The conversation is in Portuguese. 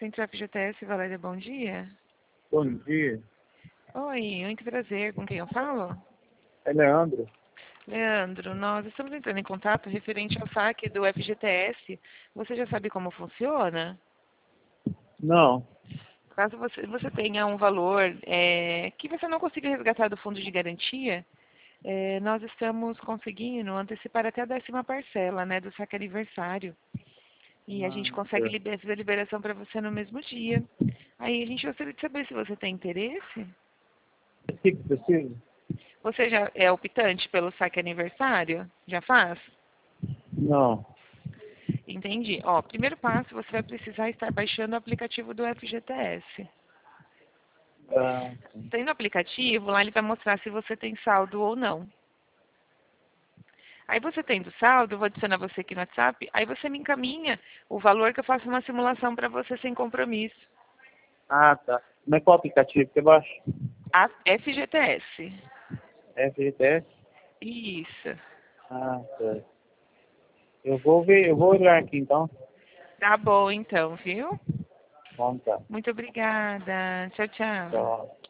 Centro FGTS, Valéria, bom dia. Bom dia, Oi, muito prazer. Com quem eu falo? é Leandro. Leandro, nós estamos entrando em contato referente ao saque do FGTS. Você já sabe como funciona? Não, Caso você tenha um valor que você não consiga resgatar do fundo de garantia, nós estamos conseguindo antecipar até a 10ª parcela, né, do saque aniversário. E a gente consegue é. fazer a liberação para você no mesmo dia. Aí a gente gostaria de saber se você tem interesse. O que precisa? Você já é optante pelo saque aniversário? Já faz? Não. Entendi. Ó, primeiro passo, você vai precisar estar baixando o aplicativo do FGTS. Ah, Tendo o aplicativo, lá ele vai mostrar se você tem saldo ou não. Aí você tendo saldo, eu vou adicionar você aqui no WhatsApp, aí você me encaminha o valor que eu faço uma simulação para você sem compromisso. tá. Mas qual aplicativo que eu baixo? A FGTS. FGTS? Isso. Tá. Eu vou ver, eu vou olhar aqui então. Tá bom então, viu? Vamos tá. Muito obrigada. Tchau, tchau. Tchau.